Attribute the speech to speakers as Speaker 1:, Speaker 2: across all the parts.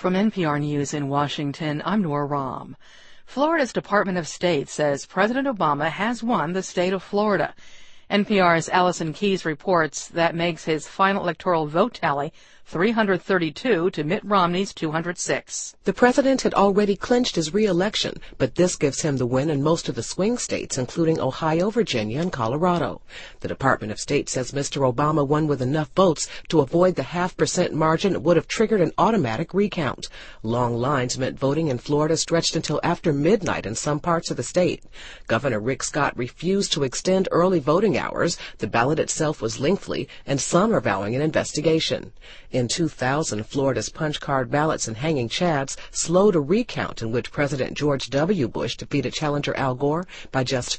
Speaker 1: From NPR News in Washington, I'm Nora Rahm. Florida's Department of State says President Obama has won the state of Florida. NPR's Allison Keyes reports that makes his final electoral vote tally 332 to Mitt Romney's 206.
Speaker 2: The president had already clinched his re-election, but this gives him the win in most of the swing states, including Ohio, Virginia, and Colorado. The Department of State says Mr. Obama won with enough votes to avoid the 0.5% margin that would have triggered an automatic recount. Long lines meant voting in Florida stretched until after midnight in some parts of the state. Governor Rick Scott refused to extend early voting hours. The ballot itself was lengthy, and some are vowing an investigation. In 2000, Florida's punch card ballots and hanging chads slowed a recount in which President George W. Bush defeated challenger Al Gore by just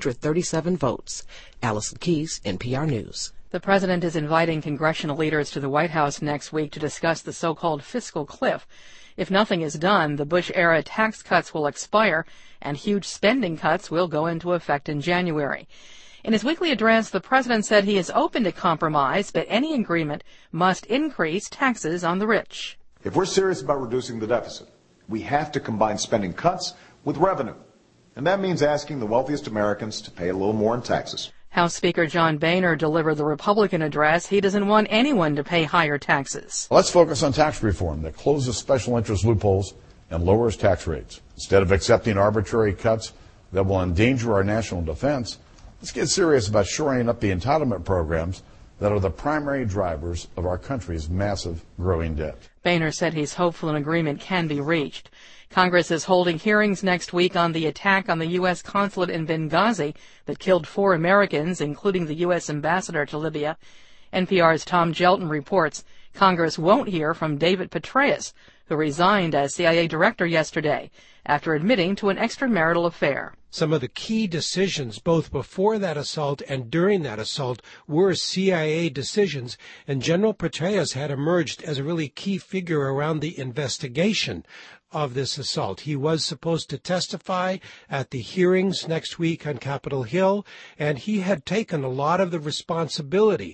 Speaker 2: 537 votes. Allison Keyes, NPR News.
Speaker 1: The president is inviting congressional leaders to the White House next week to discuss the so-called fiscal cliff. If nothing is done, the Bush-era tax cuts will expire and huge spending cuts will go into effect in January. In his weekly address, the president said he is open to compromise, but any agreement must increase taxes on the rich.
Speaker 3: If we're serious about reducing the deficit, we have to combine spending cuts with revenue. And that means asking the wealthiest Americans to pay a little more in taxes.
Speaker 1: House Speaker John Boehner delivered the Republican address. He doesn't want anyone to pay higher taxes.
Speaker 4: Let's focus on tax reform that closes special interest loopholes and lowers tax rates. Instead of accepting arbitrary cuts that will endanger our national defense, let's get serious about shoring up the entitlement programs that are the primary drivers of our country's massive growing debt.
Speaker 1: Boehner said he's hopeful an agreement can be reached. Congress is holding hearings next week on the attack on the U.S. consulate in Benghazi that killed 4 Americans, including the U.S. ambassador to Libya. NPR's Tom Gelton reports Congress won't hear from David Petraeus, who resigned as CIA director yesterday after admitting to an extramarital affair.
Speaker 5: Some of the key decisions, both before that assault and during that assault, were CIA decisions, and General Petraeus had emerged as a really key figure around the investigation of this assault. He was supposed to testify at the hearings next week on Capitol Hill, and he had taken a lot of the responsibility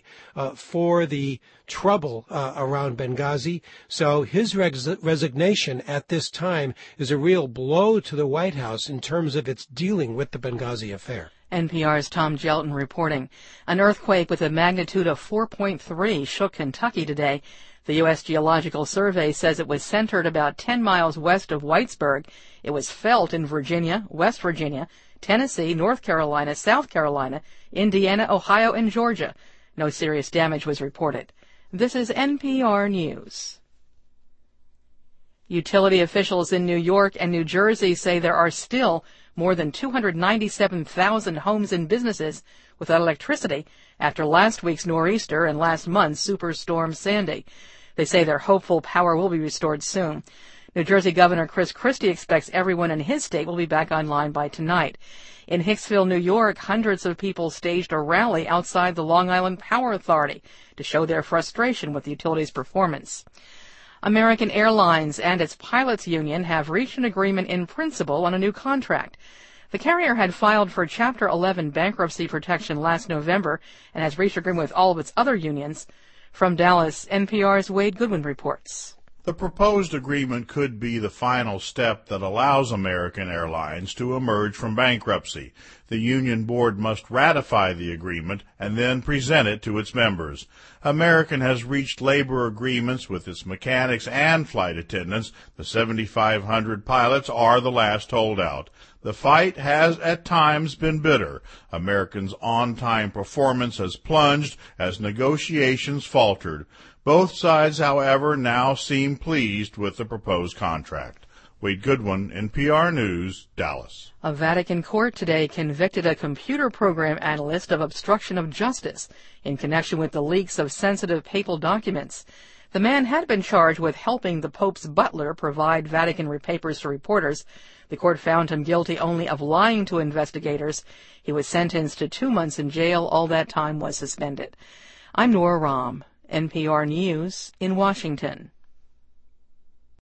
Speaker 5: for the trouble around Benghazi. So his resignation at this time is a real blow to the White House in terms of its dealing with the Benghazi affair.
Speaker 1: NPR's Tom Gelton reporting. An earthquake with a magnitude of 4.3 shook Kentucky today. The U.S. Geological Survey says it was centered about 10 miles west of Whitesburg. It was felt in Virginia, West Virginia, Tennessee, North Carolina, South Carolina, Indiana, Ohio, and Georgia. No serious damage was reported. This is NPR News. Utility officials in New York and New Jersey say there are still more than 297,000 homes and businesses without electricity after last week's nor'easter and last month's Superstorm Sandy. They say they're hopeful power will be restored soon. New Jersey Governor Chris Christie expects everyone in his state will be back online by tonight. In Hicksville, New York, hundreds of people staged a rally outside the Long Island Power Authority to show their frustration with the utility's performance. American Airlines and its pilots union have reached an agreement in principle on a new contract. The carrier had filed for Chapter 11 bankruptcy protection last November and has reached agreement with all of its other unions. From Dallas, NPR's Wade Goodwin reports.
Speaker 6: The proposed agreement could be the final step that allows American Airlines to emerge from bankruptcy. The union board must ratify the agreement and then present it to its members. American has reached labor agreements with its mechanics and flight attendants. The 7,500 pilots are the last holdout. The fight has at times been bitter. American's on-time performance has plunged as negotiations faltered. Both sides, however, now seem pleased with the proposed contract. Wade Goodwin, NPR News, Dallas.
Speaker 1: A Vatican court today convicted a computer program analyst of obstruction of justice in connection with the leaks of sensitive papal documents. The man had been charged with helping the Pope's butler provide Vatican papers to reporters. The court found him guilty only of lying to investigators. He was sentenced to 2 months in jail. All that time was suspended. I'm Nora Rahm, NPR News in Washington.